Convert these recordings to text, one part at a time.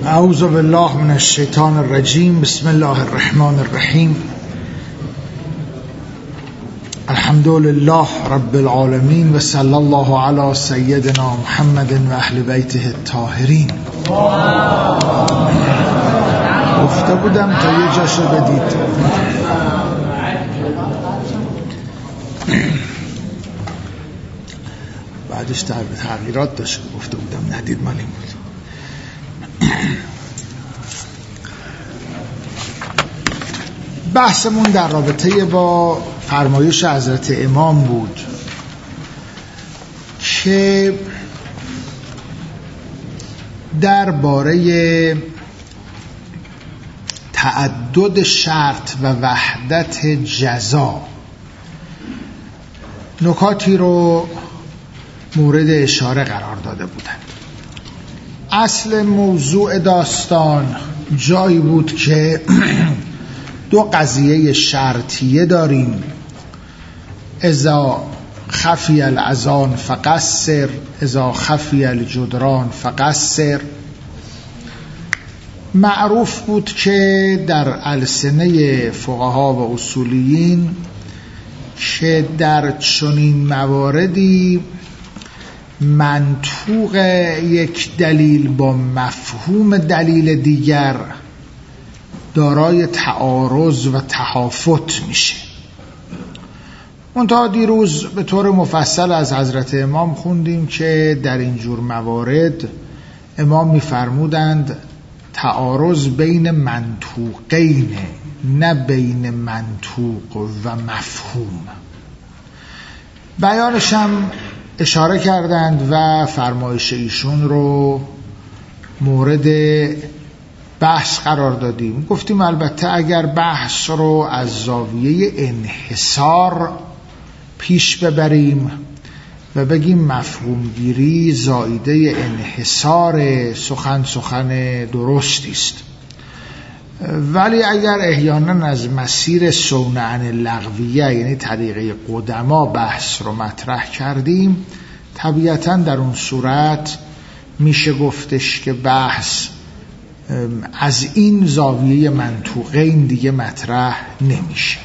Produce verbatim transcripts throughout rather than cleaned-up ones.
اعوذ بالله من الشیطان الرجیم. بسم الله الرحمن الرحیم. الحمد لله رب العالمین و صلی الله علی سیدنا محمد و اهل بیته الطاهرین. گفته بودم تا یه جاشو بدید. بعدش تغییرات داشت، گفته بودم ندید مالی بود. بحثمون در رابطه با فرمایش حضرت امام بود که درباره تعدد شرط و وحدت جزا نکاتی رو مورد اشاره قرار داده بودند. اصل موضوع داستان جایی بود که دو قضیه شرطیه داریم. اذا خفی الاذان فقصر، اذا خفی الجدران فقصر. معروف بود که در السنه فقها و اصولیین که در چنین مواردی منطوق یک دلیل با مفهوم دلیل دیگر دارای تعارض و تهافت میشه. منتها دیروز به طور مفصل از حضرت امام خوندیم که در این جور موارد امام میفرمودند تعارض بین منطوقین، نه بین منطوق و مفهوم. بیانش هم اشاره کردند و فرمایش ایشون رو مورد بحث قرار دادیم. گفتیم البته اگر بحث رو از زاویه انحصار پیش ببریم و بگیم مفهوم گیری زائیده انحصار، سخن سخن درستی است، ولی اگر احیانا از مسیر صونعن لغویه یعنی طریقه قدما بحث رو مطرح کردیم، طبیعتا در اون صورت میشه گفتش که بحث از این زاویه منطوقین دیگه مطرح نمیشه.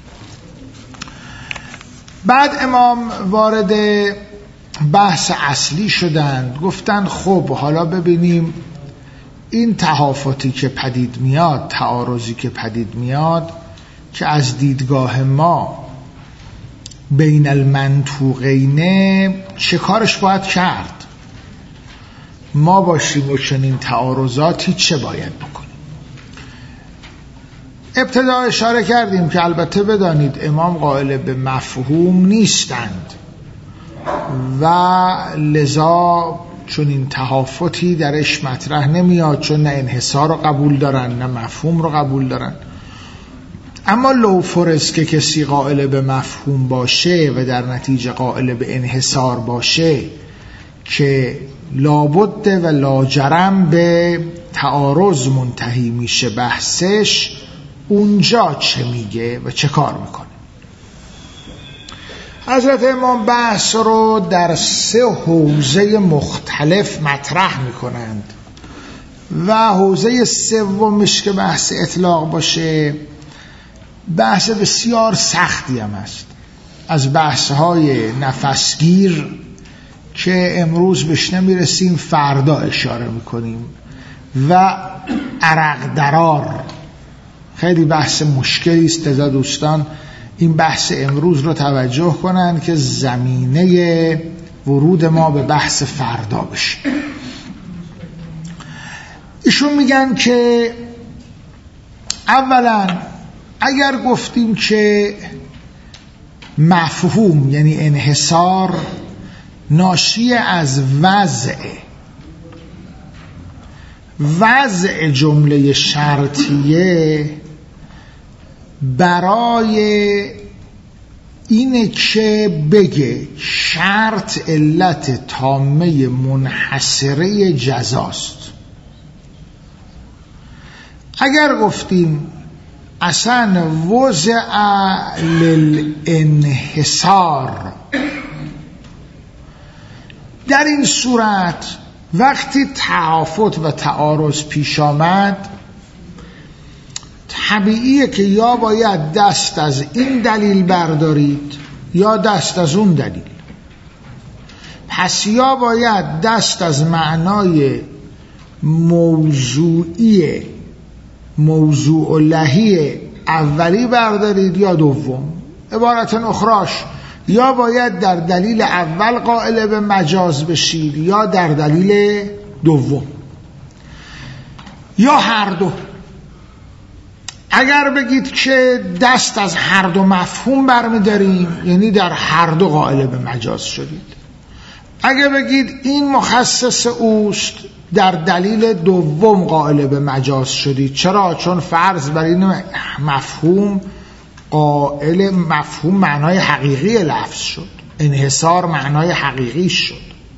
بعد امام وارد بحث اصلی شدند. گفتن خب حالا ببینیم این تهافتی که پدید میاد، تعارضی که پدید میاد که از دیدگاه ما بین المنطوقین چه کارش باید کرد؟ ما باشیم و چنین تعارضاتی چه باید بکنیم؟ ابتدا اشاره کردیم که البته بدانید امام قائل به مفهوم نیستند و لذا چون این تهافتی درش مطرح نمیاد، چون نه انحصار رو قبول دارن نه مفهوم رو قبول دارن. اما لو فرض که کسی قائل به مفهوم باشه و در نتیجه قائل به انحصار باشه که لابد و لاجرم به تعارض منتهی میشه بحثش، اونجا چه میگه و چه کار میکنه؟ حضرت امام بحث رو در سه حوزه مختلف مطرح میکنند و حوزه سومش که بحث اطلاق باشه بحث بسیار سختی هم است، از بحث‌های نفسگیر که امروز بهش نمیرسیم، فردا اشاره میکنیم، و عرق درار. خیلی بحث مشکلی است. لذا دوستان این بحث امروز رو توجه کنن که زمینه ورود ما به بحث فردا بشه. ایشون میگن که اولا اگر گفتیم که مفهوم یعنی انحصار ناشی از وضع وضع جمله شرطیه برای اینه که بگه شرط علت تامه منحصره جزاست. اگر گفتیم اصلا وضع للانحصار در این صورت وقتی تعافت و تعارض پیش آمد طبیعیه که یا باید دست از این دلیل بردارید یا دست از اون دلیل. پس یا باید دست از معنای موضوعی موضوع لهی اولی بردارید یا دوم. عبارت اخراش یا باید در دلیل اول قائل به مجاز بشید یا در دلیل دوم یا هر دو. اگر بگید که دست از هر دو مفهوم برمی‌داریم یعنی در هر دو قائل به مجاز شدید. اگر بگید این مخصص اوست در دلیل دوم قائل به مجاز شدید. چرا؟ چون فرض بر این مفهوم قائل مفهوم معنای حقیقی لفظ شد، انحصار معنای حقیقی شد.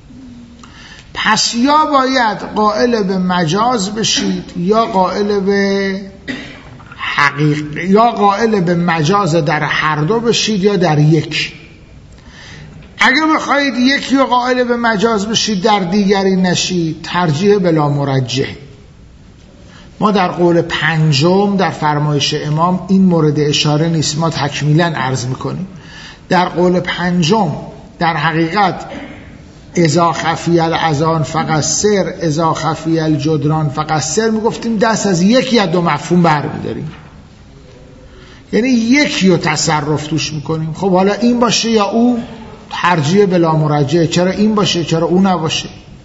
پس یا باید قائل به مجاز بشید یا قائل به حقیق یا قائل به مجاز در هر دو بشید یا در یک. اگر بخواید یکی رو قائل به مجاز بشید در دیگری نشید، ترجیح بلا مرجح. ما در قول پنجم در فرمایش امام این مورد اشاره نیست، ما تکمیلا عرض میکنیم. در قول پنجم در حقیقت اذا خفی الاذان فقط سر، اذا خفی الجدران فقط سر، میگفتیم دست از یکی از دو مفهوم برمیداریم، یعنی یکی رو تصرف توش میکنیم. خب حالا این باشه یا او، ترجیح بلا مرجح. چرا این باشه چرا او نباشه؟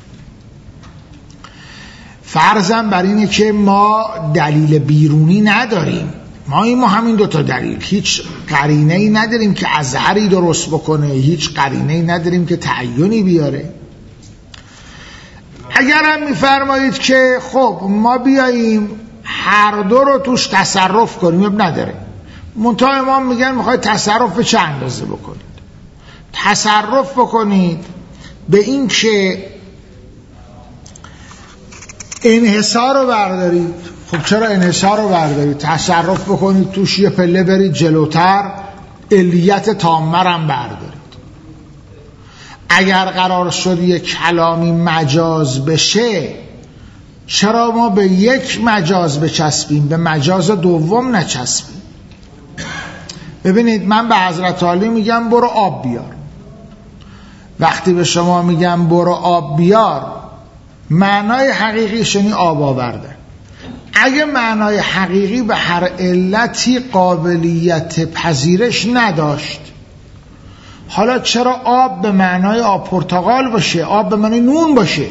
فرضاً بر اینه که ما دلیل بیرونی نداریم، ما این ما همین دوتا دلیل، هیچ قرینه‌ای نداریم که اظهری درست بکنه، هیچ قرینه‌ای نداریم که تعیینی بیاره. اگر هم میفرمایید که خب ما بیاییم هر دو رو توش تصرف کنیم، اب نداره. منتها امام میگن میخواید تصرف به چه اندازه بکنید؟ تصرف بکنید به این که انحصار رو بردارید. خب چرا انحصار رو بردارید؟ تصرف بکنید توش یه پله برید جلوتر، علیت تامه رو بردارید. اگر قرار شد یک کلامی مجاز بشه، چرا ما به یک مجاز بچسبیم به مجاز دوم نچسبیم؟ ببینید من به حضرت علی میگم برو آب بیار. وقتی به شما میگم برو آب بیار، معنای حقیقیش یعنی آب آورده. اگه معنای حقیقی به هر علتی قابلیت پذیرش نداشت، حالا چرا آب به معنای آب پرتقال باشه، آب به معنای نون باشه؟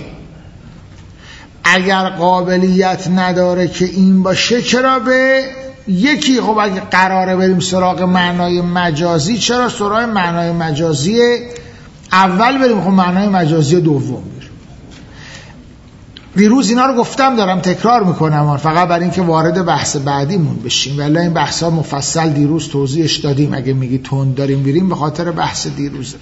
اگر قابلیت نداره که این باشه، چرا به یکی؟ خب اگه قراره بریم سراغ معنای مجازی، چرا سراغ معنای مجازی اول بریم؟ خب معنای مجازی دوم بریم. دیروز اینا رو گفتم، دارم تکرار میکنم فقط برای اینکه وارد بحث بعدیمون بشیم، ولی این بحثا مفصل دیروز توضیحش دادیم. اگه میگی تند داریم بریم، به خاطر بحث دیروزه.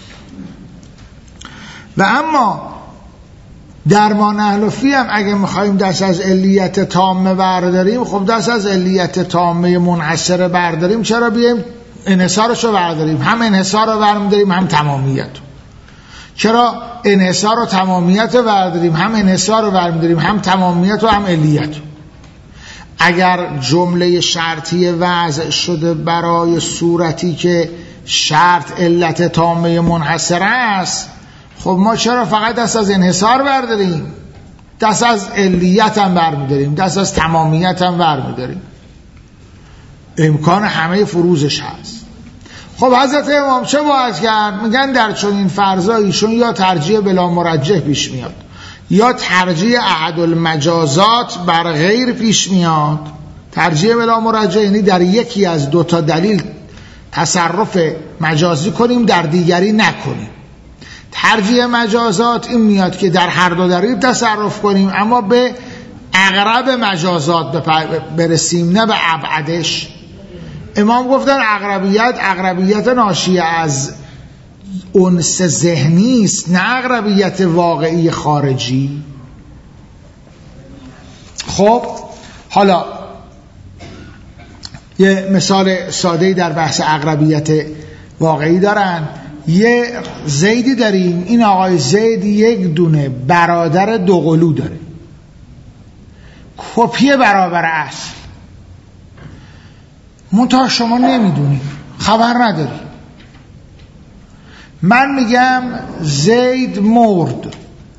و اما در ما نحلفی هم اگه میخوایم دست از علیت تامه برداریم، خب دست از علیت تامه منحصره برداریم، چرا بیایم انحصارش رو برداریم؟ هم انحصار رو برمیداریم هم تمامیت رو. چرا انحصار و تمامیت رو برداریم؟ هم انحصار رو برمیداریم هم تمامیت و هم علیت رو. اگر جمله شرطی وضع شده برای صورتی که شرط علت تامه منحصره است، خب ما چرا فقط دست از انحصار برداریم؟ دست از علیت هم برمیداریم، دست از تمامیت هم برمیداریم. امکان همه فروزش هست. خب حضرت امام چه باید کرد؟ میگن در چنین فرضاییشون یا ترجیح بلا مرجح پیش میاد یا ترجیح احد المجازات بر غیر پیش میاد. ترجیح بلا مرجح یعنی در یکی از دو تا دلیل تصرف مجازی کنیم، در دیگری نکنیم. ترجیح مجازات این میاد که در هر دو دلیل تصرف کنیم، اما به اقرب مجازات برسیم، نه به ابعدش. امام گفتن اقربیت اقربیت ناشی از انس ذهنی است، نه اقربیت واقعی خارجی. خب حالا یه مثال ساده‌ای در بحث اقربیت واقعی دارن. یه زیدی داریم، این آقای زید یک دونه برادر دوقلو داره، کپی برابر اصل، منتها شما نمیدونی، خبر نداری. من میگم زید مرد،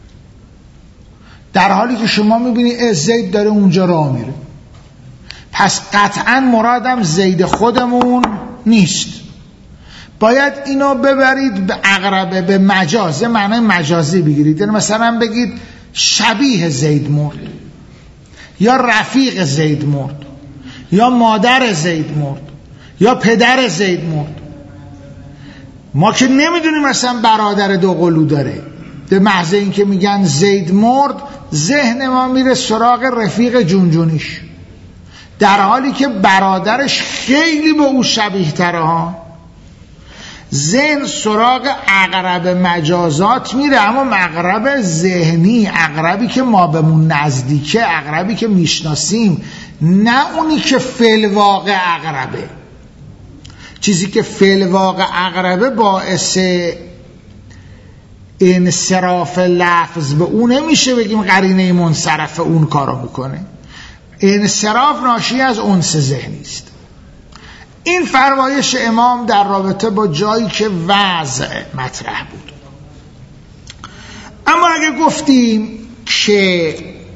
در حالی که شما میبینی زید داره اونجا راه میره، پس قطعا مرادم زید خودمون نیست. باید اینو ببرید به اقربه، به مجاز، معنای مجازی بگیرید. یعنی مثلا بگید شبیه زید مرد، یا رفیق زید مرد، یا مادر زید مرد، یا پدر زید مرد. ما که نمیدونیم مثلا برادر دوقلو داره، به محض این که میگن زید مرد ذهن ما میره سراغ رفیق جونجونیش، در حالی که برادرش خیلی به او شبیه تره ها. ذهن سراغ اقرب مجازات میره، اما اقرب ذهنی، اقربی که ما بهمون نزدیکه، اقربی که میشناسیم، نه اونی که فی‌الواقع اقربه. چیزی که فی‌الواقع اقربه باعث انصراف لفظ به اون نمیشه بگیم قرینه منصرف اون کارو میکنه. انصراف ناشی از انس ذهنی است. این فرمایش امام در رابطه با جایی که وضع مطرح بود. اما اگه گفتیم که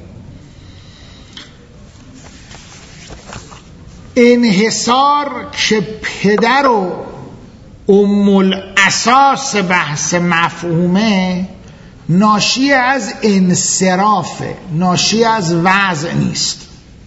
انحصار که پدر و ام الاساس بحث مفهومه، ناشی از انصرافه، ناشی از وضع نیست.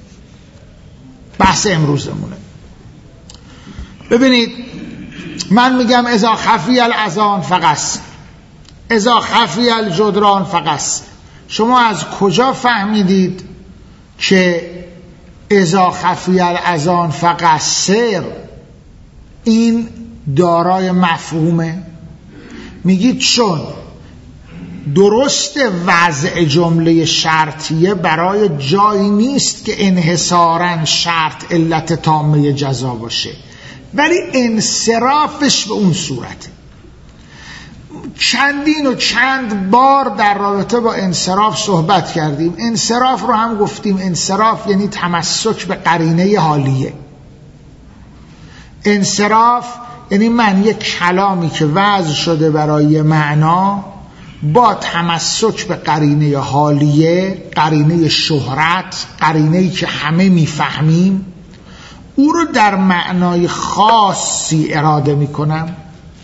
بحث امروزمونه. ببینید من میگم اذا خفی الاذان فقص، اذا خفی الجدران فقص. شما از کجا فهمیدید که اذا خفی الاذان فقصر این دارای مفهومه؟ میگید چون درست وضع جمله شرطیه برای جایی نیست که انحصاراً شرط علت تامه جزا باشه، ولی انصرافش به اون صورته. چندین و چند بار در رابطه با انصراف صحبت کردیم. انصراف رو هم گفتیم، انصراف یعنی تمسک به قرینه حالیه. انصراف یعنی من یک کلامی که وضع شده برای معنا با تمسک به قرینه حالیه، قرینه شهرت، قرینه‌ای که همه میفهمیم، او رو در معنای خاصی اراده میکنم.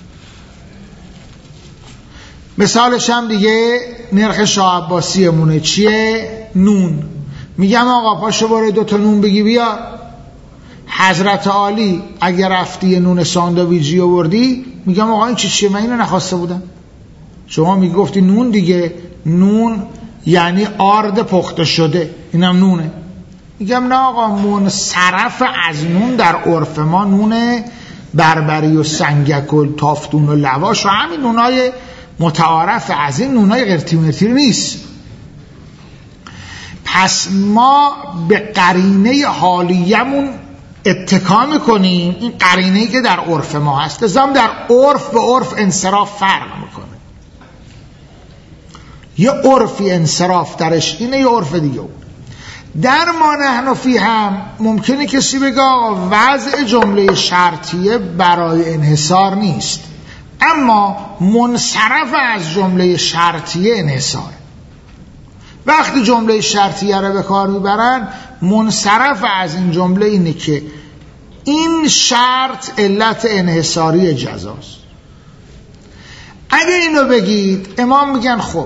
مثالش هم دیگه نرخ شاه عباسی مونه چیه؟ نون. میگم آقا پاشو برو دوتا نون بگی بیا. حضرت عالی اگر رفتی نون ساندویجی آوردی، میگم آقا این چی چیه؟ من اینو نخواسته بودم. شما میگفتی نون دیگه، نون یعنی آرد پخته شده، اینم نونه. میگم نه آقا، منصرف از نون در عرف ما نون بربری و سنگک و تافتون و لواش و همین نونای متعارف، از این نونای قرتی مرتی نیست. پس ما به قرینه حالیمون اتکا میکنیم، این قرینه‌ای که در عرف ما هست. لذا در عرف به عرف انصراف فرق میکنه. یه عرفی انصراف درش اینه، یه عرف دیگه اون. در ما نحن فی هم ممکنه کسی بگه آقا وضع جمله شرطیه برای انحصار نیست، اما منصرف از جمله شرطیه انحصاره. وقتی جمله شرطیه رو به کار میبرن، منصرف از این جمله اینه که این شرط علت انحصاری جزاست. اگه اینو بگید، امام میگن خب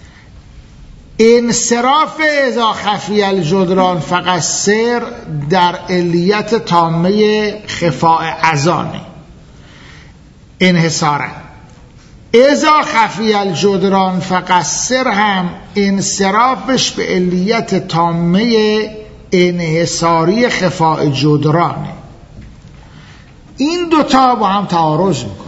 انصراف اذا خفی الجدران فقصر در علیت تامه خفاء اذانه، انحصارا. اذا خفی الجدران فقصر هم انصرافش به علیت تامه انحصاری خفاء جدرانه. این دوتا با هم تعارض میکنه.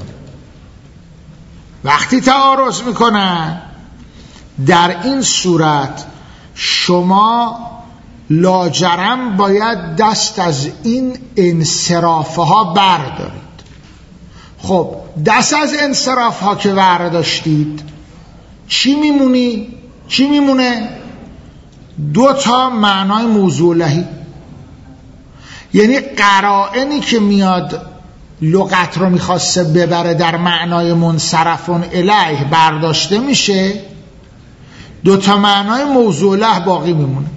وقتی تعارض میکنن، در این صورت شما لاجرم باید دست از این انصرافها بردارید. خب دست از انصراف ها که برداشتید چی میمونی؟ چی میمونه؟ دو تا معنای موضوع لهی، یعنی قرائنی که میاد لغت رو میخواسته ببره در معنای منصرفون الیه برداشته میشه، دو تا معنای موضوع له باقی میمونه.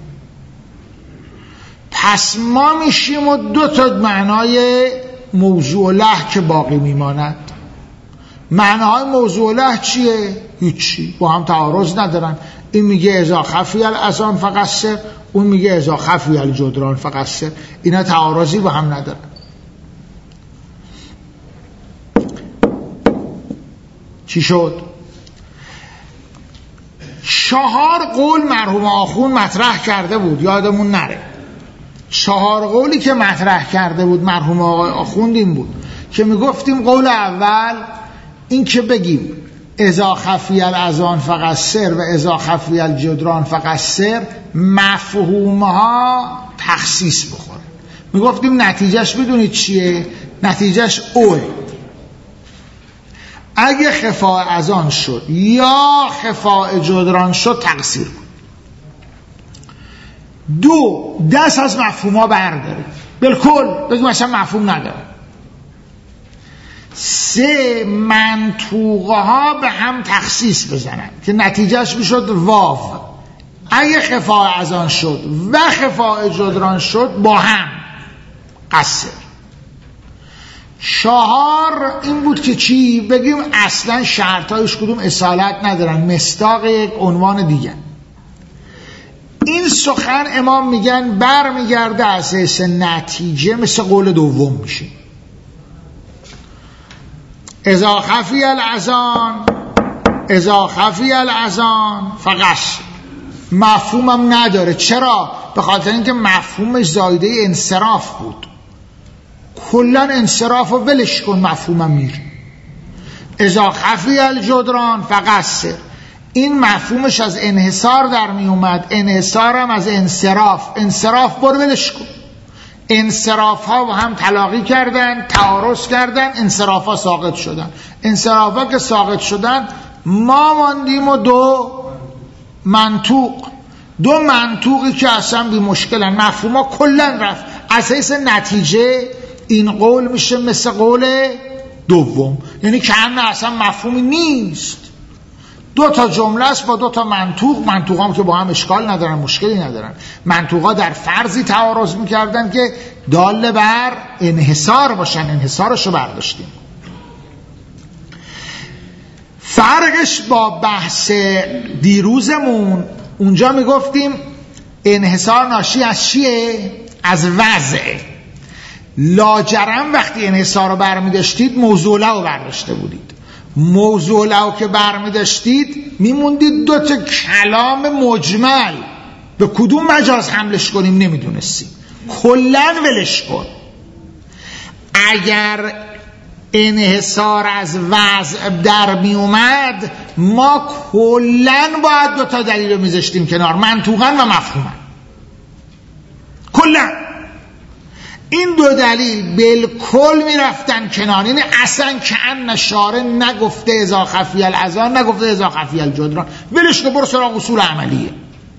پس ما میشیم و دو تا معنای موضوع له که باقی میماند. معنای موضوع له چیه؟ هیچی، با هم تعارض ندارن. این میگه اذا خفی الاذان فقصر، اون میگه اذا خفی الجدران فقصر. اینا تعارضی با هم ندارن. چی شد؟ چهار قول مرحوم آخوند مطرح کرده بود، یادمون نره. چهار قولی که مطرح کرده بود مرحوم آخوند این بود که میگفتیم قول اول این که بگیم اذا خفی الاذان فقصر و اذا خفی الجدران فقصر مفهومها تخصیص بخوره. میگفتیم نتیجهش بدونید چیه؟ نتیجهش اوه، اگه خفاء اذان شد یا خفاء جدران شد تقصیر کن. دو، دست از مفهومها برداره، بالکل بگیم مثلا مفهوم نداره. سه، منطوقه ها به هم تخصیص بزنن که نتیجهش میشد واو، اگه خفاء اذان شد و خفاء جدران شد با هم قصر. چهار این بود که چی؟ بگیم اصلا شرطایش کدوم اصالت ندارن، مصداق یک عنوان دیگه. این سخن امام میگن بر میگرده اساس نتیجه مثل قول دوم میشه. اذا خفی الاذان اذا خفی الاذان فقط مفهومم نداره. چرا؟ به خاطر اینکه مفهومش زایده انصراف بود. کلا انصراف و ولش کن، مفهومم میره. اذا خفی الجدران فقصر، این مفهومش از انحصار در می اومد، انحصارم از انصراف، انصراف برو ولش کن. انصراف ها با هم تلاقی کردن، تعارض کردن، انصراف ها ساقط شدن. انصراف ها که ساقط شدن ما ماندیم و دو منطوق، دو منطوقی که اصلا بی مشکلن، مفهوم ها کلن رفت. اساس نتیجه این قول میشه مثل قول دوم، یعنی که همه اصلا مفهومی نیست. دو تا جمله است با دو تا منطوق. منطوق هم که با هم اشکال ندارن، مشکلی ندارن. منطوق ها در فرضی تعارض میکردن که دال بر انحصار باشن، انحصارشو برداشتیم. فرقش با بحث دیروزمون، اونجا میگفتیم انحصار ناشی از چیه؟ از وضعه. لاجرم وقتی انحصار رو برمی داشتید موضوع رو برداشته بودید. موضوع رو که برمی داشتید میموندید دو تا کلام مجمل، به کدوم مجاز حملش کنیم نمیدونستیم، کلن ولش کن. اگر انحصار از وضع در می اومد ما کلن باید دو تا دلیل رو میذاشتیم کنار، منطوقا و مفهوما کلن. این دو دلیل بالکل میرفتن کنار، یعنی اصلا کأن شارع نگفته اذا خفی الاذان، نگفته اذا خفی الجدران، ولش کن برو سراغ اصول عملیه.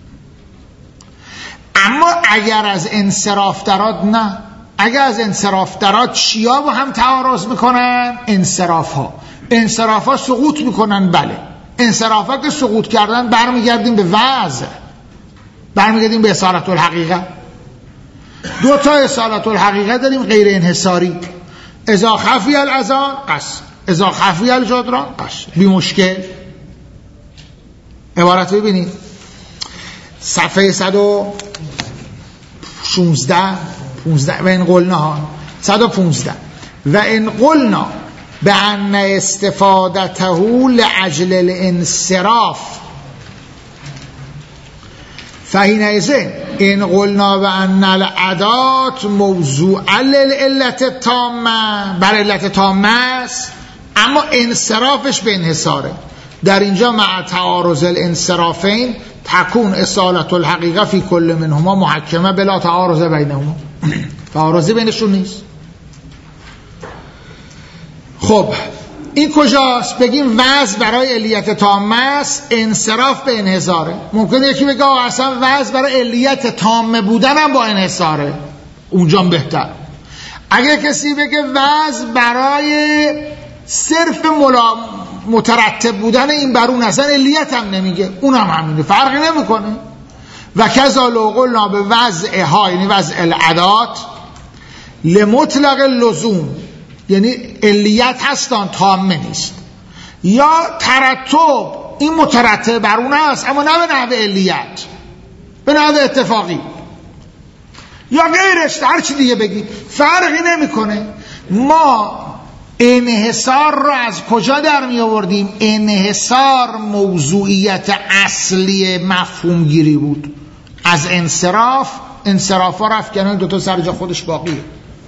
اما اگر از انصراف درات نه، اگر از انصراف درات چیا با هم تعارض میکنن؟ انصراف ها. انصراف ها سقوط میکنن، بله. انصراف ها که سقوط کردن برمیگردیم به وضع، برمیگردیم به اصالت الحقیقه. دو تا اصالت الحقیقه داریم غیر انحصاری، اذا خفی الاذان قصر، اذا خفی الجدران قصر، بی مشکل. عبارت ببینید صفحه صد و شانزده و این قلنا صد و پانزده و این قلنا به ان استفادته لعجل الانصراف فحینئذ این قلنا به ان الادات موضوع للعلت التامه، بر علت تامه است اما انصرافش به انحصاره. در اینجا مع تعارض الانصرافین تکون اصالت الحقیقه فی کل منهما محکمه بلا تعارض بینهما، تعارضی بینشون نیست. خب این کجاست؟ بگیم وضع برای علیت تامه است، انصراف به انحصاره. ممکنه یکی بگه اصلا وضع برای علیت تامه بودن هم با انحصاره، اونجا بهتر. اگه کسی بگه وضع برای صرف ملا مترتب بودن این برون اصلا علیت هم نمیگه، اون هم همینه، فرقی نمیکنه. و کذا لو قلنا به وضع ها، یعنی وضع العدات لمطلق لزوم، یعنی علیت هستان تامه نیست، یا ترتب این مترتب بر اون است اما نه به نحو علیت، به نحو اتفاقی یا غیرش، هر چی دیگه بگید فرقی نمیکنه. ما انحصار رو از کجا در می آوردیم؟ انحصار موضوعیت اصلی مفهوم گیری بود، از انصراف. انصراف ها رفت کنن، دوتا سر جا خودش باقیه.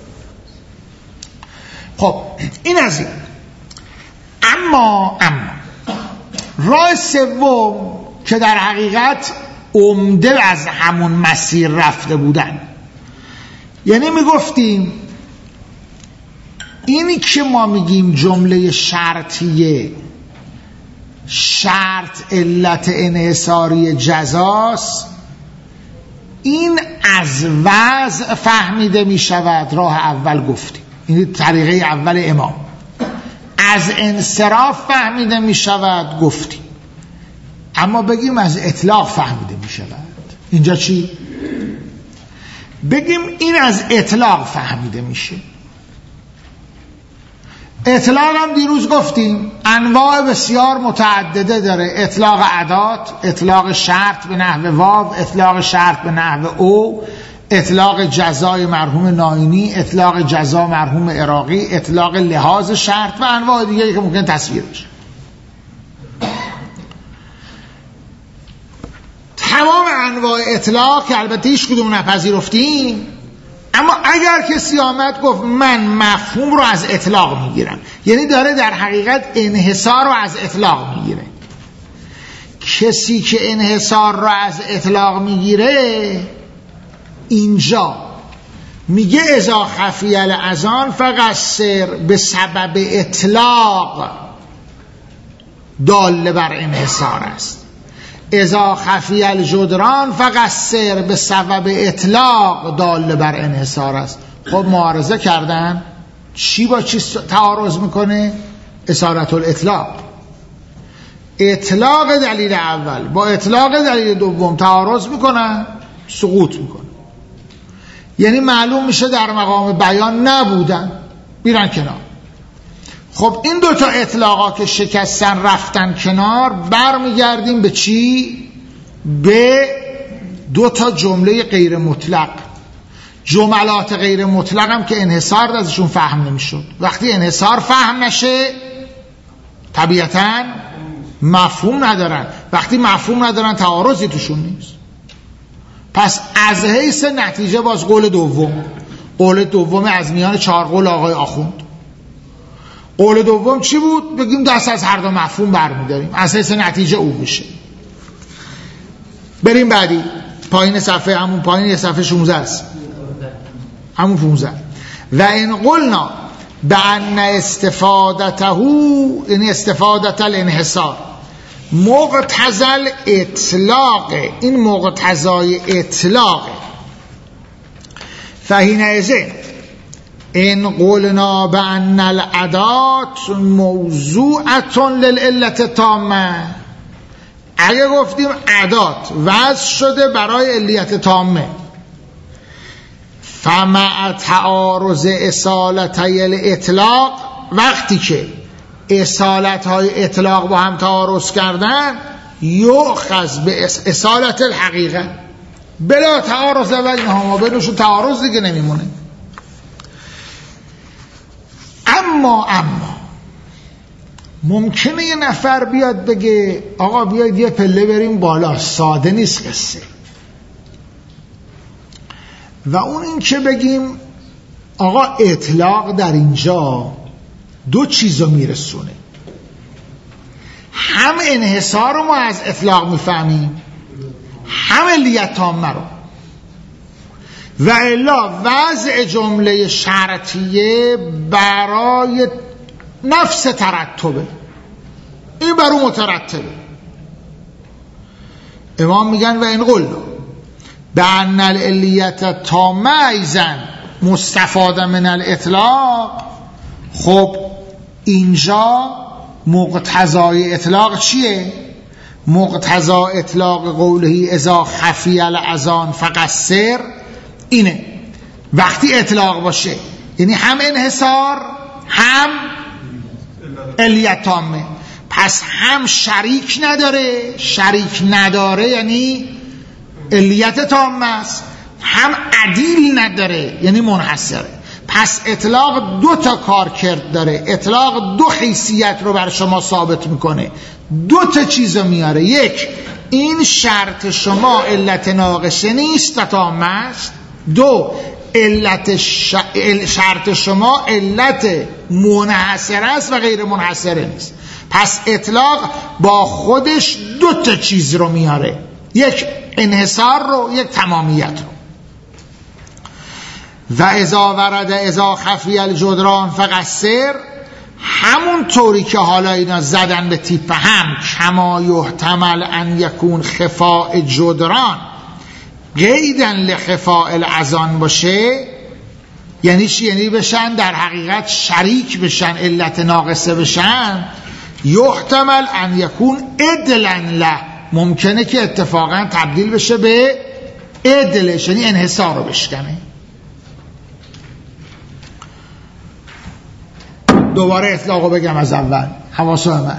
خب این از این. اما اما راه سوم که در حقیقت عمده از همون مسیر رفته بودن، یعنی میگفتیم اینی که ما میگیم جمله شرطیه شرط علت انحصاری جزاست، این از وضع فهمیده میشود. راه اول گفتیم، این طریقه اول امام. از انصراف فهمیده میشود گفتیم، اما بگیم از اطلاق فهمیده میشود. اینجا چی؟ بگیم این از اطلاق فهمیده میشه. اطلاق هم دیروز گفتیم انواع بسیار متعدده داره. اطلاق عدات، اطلاق شرط به نحو واو، اطلاق شرط به نحو او، اطلاق جزای مرحوم ناینی، اطلاق جزا مرحوم عراقی، اطلاق لحاظ شرط و انواع دیگه که ممکن تصویر بشه. تمام انواع اطلاق که البته هیچ کدوم نپذیرفتیم، اما اگر کسی آمد گفت من مفهوم رو از اطلاق میگیرم، یعنی داره در حقیقت انحصار رو از اطلاق میگیره. کسی که انحصار رو از اطلاق میگیره اینجا میگه اذا خفی الاذان فقصر به سبب اطلاق دال بر انحصار است. اذا خفی الجدران فقصر به سبب اطلاق دال بر انحصار است. خب معارضه کردن چی با چی تعارض میکنه؟ اصالت الاطلاق. اطلاق دلیل اول با اطلاق دلیل دوم تعارض میکنن، سقوط میکنن. یعنی معلوم میشه در مقام بیان نبودن، بیرن کنار. خب این دوتا اطلاقا که شکستن رفتن کنار، برمیگردیم به چی؟ به دوتا جمله غیر مطلق. جملات غیر مطلق هم که انحصار ازشون فهم نمیشد. وقتی انحصار فهم نشه طبیعتاً مفهوم ندارن. وقتی مفهوم ندارن تعارضی توشون نیست. پس از حیث نتیجه باز قول دوم، قول دوم از میان چهار قول آقای آخوند. قول دوم چی بود؟ بگیم دست از هر دو مفهوم برمیداریم، از حیث نتیجه او بشه. بریم بعدی، پایین صفحه، همون پایین صفحه شانزده است، همون پانزده. و این قلنا به ان استفادته، یعنی استفادت الانحصار مقتضل اطلاق، این مقتضای اطلاق. فحینئذ ان قلنا بان العدات موضوعة للعلة تامه، اگه گفتیم عدات وضع شده برای علیت تامه، فمع تعارض اصالتی الاطلاق، وقتی که اصالت های اطلاق با هم تعارض کردن، یؤخذ به اصالت الحقیقه بلا تعارض و اینها، بینشون تعارض دیگه نمیمونه. اما اما ممکنه یه نفر بیاد بگه آقا بیاید یه پله بریم بالا، ساده نیست قصه. و اون این که بگیم آقا اطلاق در اینجا دو چیزو میرسونه، هم انحصار رو ما از اطلاق میفهمیم، هم علیت تامه رو. و الا وضع جمله شرطیه برای نفس ترتبه، این بر اون مترتبه. امام میگن و این قول به ان العلیت تامه ایزن مستفاده من الاطلاق. خب اینجا مقتضای اطلاق چیه؟ مقتضا اطلاق قوله اذا خفی الاذان فقصر اینه، وقتی اطلاق باشه یعنی هم انحصار هم علیت تامه، پس هم شریک نداره، شریک نداره یعنی علیت تامه است، هم عدیل نداره یعنی منحصره. پس اطلاق دو تا کار کرد داره، اطلاق دو حیثیت رو بر شما ثابت میکنه، دو تا چیز رو میاره. یک، این شرط شما علت ناقصه نیست و تامه است. دو، علت ش... شرط شما علت منحصره است و غیر منحصره نیست. پس اطلاق با خودش دو تا چیز رو میاره، یک انحصار رو، یک تمامیت رو. و اذا ورد اذا خفی الجدران فقصر، همون طوری که حالا اینا زدن به تیپ هم، کما یحتمل ان یکون خفاء جدران قیدن لخفاء الاذان باشه، یعنی چی؟ یعنی بشن در حقیقت شریک بشن، علت ناقصه بشن. یحتمل ان یکون عدلا له، ممکنه که اتفاقا تبدیل بشه به عدلش، یعنی انحصار رو بشکنه. دوباره اطلاقو بگم از اول، حواسو من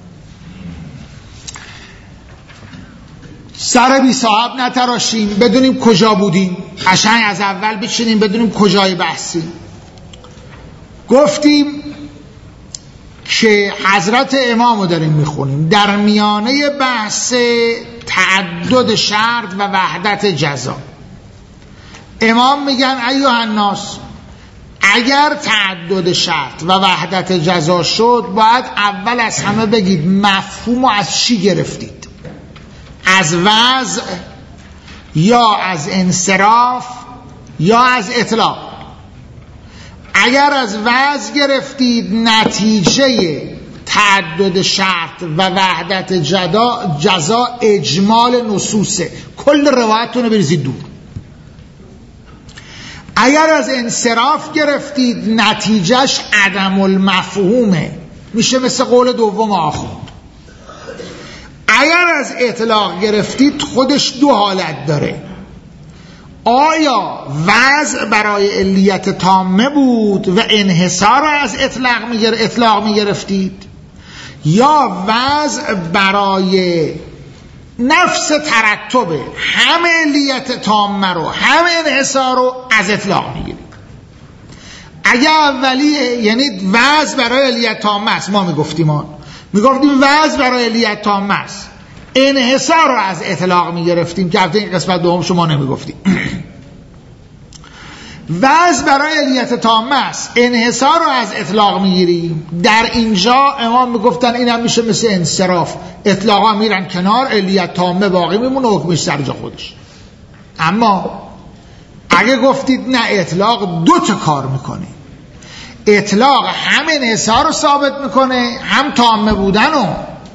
سر بی صاحب نتراشیم، بدونیم کجا بودیم، قشنگ از اول بچینیم بدونیم کجای بحثیم. گفتیم که حضرت امامو داریم میخونیم در میانه بحث تعدد شرط و وحدت جزا. امام میگن ایها الناس، اگر تعدد شرط و وحدت جزا شد باید اول از همه بگید مفهومو از چی گرفتید، از وضع یا از انصراف یا از اطلاق. اگر از وضع گرفتید نتیجه تعدد شرط و وحدت جدا جزا اجمال نصوصه، کل روایتون رو بریزید دور. اگر از انصراف گرفتید نتیجهش عدم المفهومه، میشه مثل قول دوم آخوند. اگر از اطلاق گرفتید خودش دو حالت داره، آیا وضع برای علیت تامه بود و انحصار از اطلاق میگر اطلاق میگرفتید، یا وضع برای نفس ترتبه، هم علیت تامه رو هم انحصار رو از اطلاق میگیرید. اگر اولیه یعنی وضع برای علیت تامه است، ما میگفتیم آن میگفتیم وضع برای علیت تامه است، انحصار رو از اطلاق میگرفتیم که البته این قسمت دوم شما نمیگفتیم. وضع برای علیت تامه است، انحصار رو از اطلاق میگیریم. در اینجا امام میگفتن این هم میشه مثل انصراف، اطلاقا میرن کنار، علیت تامه باقی میمونه، حکمش سر جا خودش. اما اگه گفتید نه، اطلاق دو تا کار میکنه، اطلاق هم انحصار رو ثابت میکنه هم تامه بودن رو،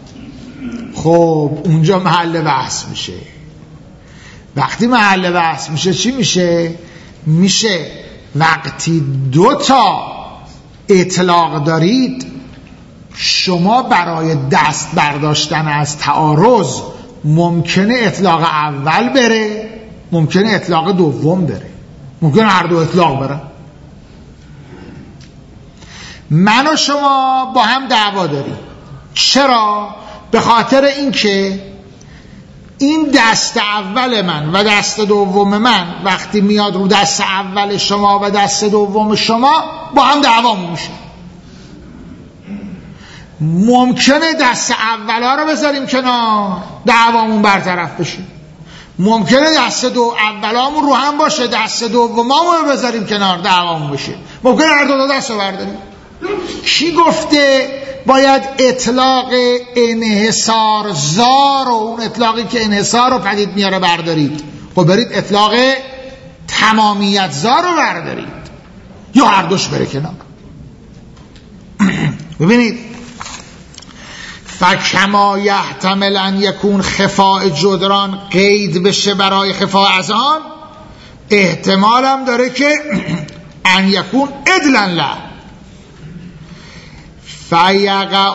خب اونجا محل بحث میشه. وقتی محل بحث میشه چی میشه؟ میشه وقتی دو تا اطلاق دارید، شما برای دست برداشتن از تعارض ممکنه اطلاق اول بره، ممکنه اطلاق دوم بره، ممکنه هر دو اطلاق بره. من و شما با هم دعوا داریم. چرا؟ به خاطر اینکه این دست اول من و دست دوم من وقتی میاد رو دست اول شما و دست دوم شما با هم دعوامون میشه. ممکنه دست اولا رو بذاریم کنار، دعوامون برطرف بشه. ممکنه دست دو اولامون رو هم باشه، دست دومامون رو بذاریم کنار، دعوامون بشه. ممکنه هر دو دست رو برداریم. کی گفته باید اطلاق انحصار زار و اون اطلاقی که انحصار رو پدید میاره بردارید؟ خب برید اطلاق تمامیت زار رو بردارید، یا هر دوش بره کنار. ببینید فکما یحتمل ان یکون خفاء جدران قید بشه برای خفاء اذان، احتمال هم داره که ان یکون عدلا له فیقع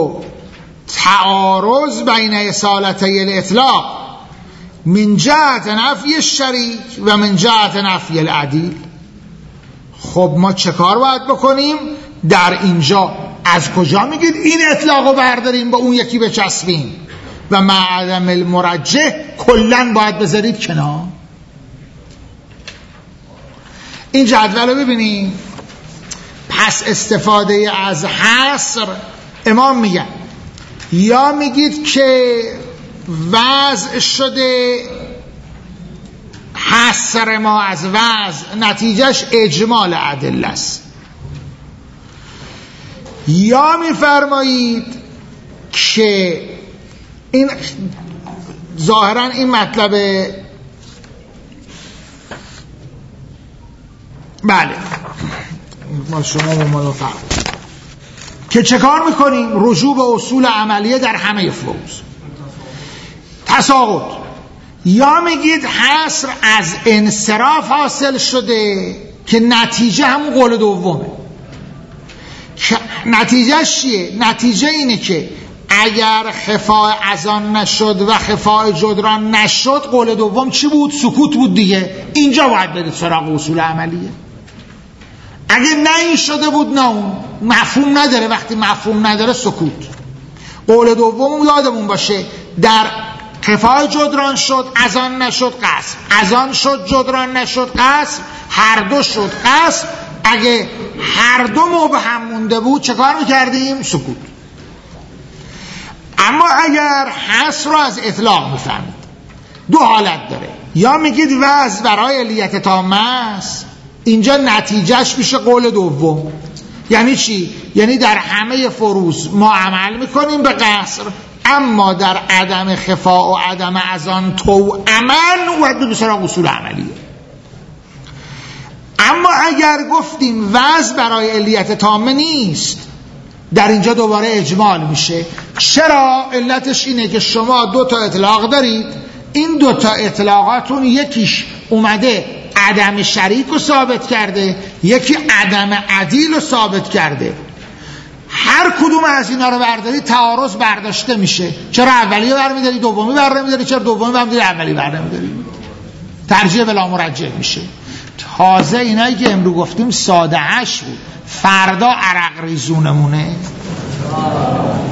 تعارض بین اصالتی الاطلاق من جهت نفی الشریک و من جهت نفی العدیل. خب ما چه کار باید بکنیم در اینجا؟ از کجا میگید این اطلاق رو برداریم با اون یکی بچسبیم و مع عدم المرجح کلن باید بذارید کنار؟ این جدول رو ببینیم. پس استفاده از حصر امام میگن یا میگید که وضع شده حصر ما از وضع نتیجهش اجمال ادله است، یا میفرمایید که این ظاهرا این مطلب بله ما شما و ما فرق که چه کار میکنیم؟ رجوع به اصول عملیه در همه فروز تساقط. یا میگید حصر از انصراف حاصل شده که نتیجه همون قول دومه. نتیجه چیه؟ نتیجه اینه که اگر خفاء اذان نشد و خفاء جدران نشد قول دوم چی بود؟ سکوت بود دیگه. اینجا باید برید سراغ اصول عملیه. اگه نه این شده بود نه اون، مفهوم نداره. وقتی مفهوم نداره سکوت. قول دوم یادمون باشه در خفاء جدران شد اذان نشد قصر، اذان شد جدران نشد قصر، هر دو شد قصر. اگه هر دو مبهم مونده بود چه کار میکردیم؟ سکوت. اما اگر حصر رو از اطلاق میفهمید دو حالت داره. یا میگید وضع برای علیت تامه است، اینجا نتیجهش میشه قول دوم. یعنی چی؟ یعنی در همه فروز ما عمل میکنیم به قصر، اما در عدم خفاء و عدم اذان تو عمل و به سراغ اصول عملیه. اما اگر گفتیم وضع برای علیت تامه نیست، در اینجا دوباره اجمال میشه. چرا؟ علتش اینه که شما دو تا اطلاق دارید، این دو تا اطلاقاتون یکیش اومده عدم شریک رو ثابت کرده، یکی عدم عدیل رو ثابت کرده. هر کدوم از اینا رو برداری تعارض برداشته میشه. چرا اولی رو برمیداری دومی برمیداری؟ چرا دومی برمیداری اولی برمیداری؟ ترجیح بلا مرجح میشه. تازه اینایی که امرو گفتیم ساده اش بود، فردا عرق ریزونمونه.